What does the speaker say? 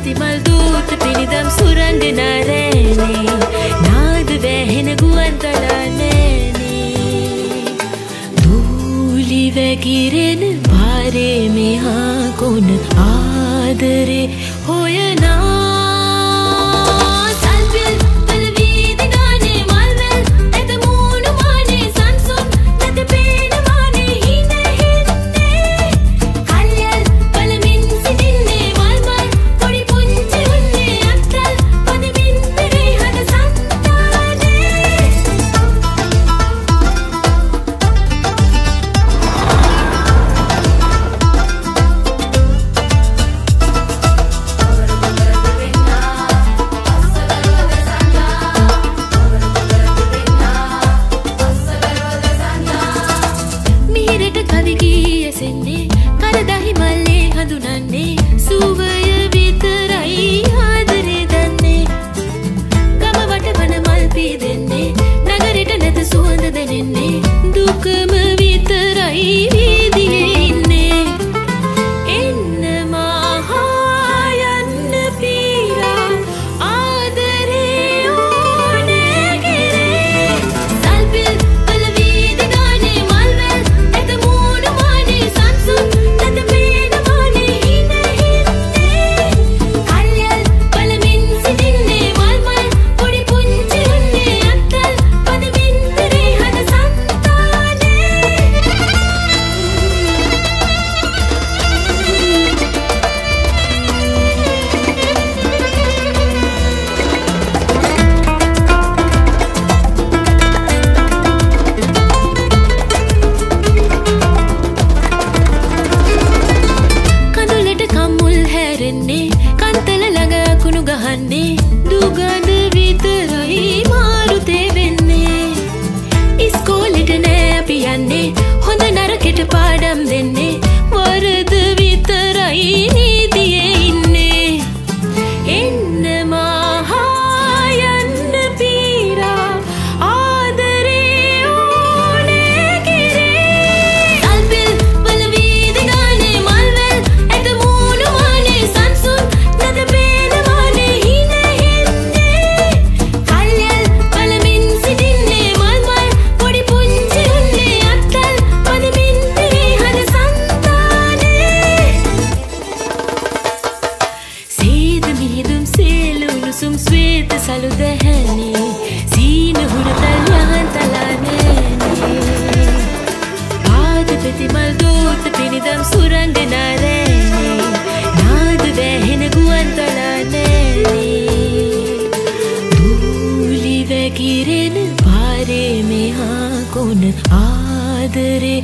ප්‍රතිමල් දූත පිනිදම් සුරංගන රෑනේ නාද වැහෙන ගුවන්තලානෑනේ දූලි වැගිරෙන පාරේ මෙහා කොන ආදරේ හොයනා කරදහි මල්ලේ හඳුනන්නේ සුවය විතරයි ආදරේ දන්නේ ගම වට වන මල් පීදෙන්නේ නගරෙට නැත සුවඳ දැනෙන්නේ දුකම විතරයි වීදියේ ඉන්නේ එන්න මහා යන්න පීරා ආදරේ ඕනේ කෙරේ සල්පිල් වල වීදි ගානේ මල්වැල් එත මූණු මානේ සංසුන් කන්තල ළඟ අකුණු ගහන්නේ දුගඳ විතරයි මාරුතේ වෙන්නේ ඉස්කෝලෙට නෑ අපි යන්නේ හොඳ නරකෙට පාඩම් දෙන්නේ වරද විතරයි නීතියේ ඉන්නේ එන්න මහා යන්න පීරා ආදරේ ඕනේ කෙරේ සල්පිල් වල වීදි ගානේ මල්වැල් ඇත මූණු මානේ සංසුන් නද පේන මානේ හිනෙන්නේ කල්යල් බලමින් සිටින්නේ මල්මල් පොඩි පුංචි උන්නේ අත්තල් පදමින් පිරේ හද සංතානේ සීද මිහිදුම් සේල උණුසුම් ස්වේත සලු දැහැනේ සීන හුරතල් යහන් තලානෑනේ පාද ප්‍රතිමල් දූත පිනිදම් සුරංගන රෑනේ නාද වැහෙන ගුවන්තලානෑනේ දූලි වැගිරෙන පාරේ මෙහා කොන ආදරේ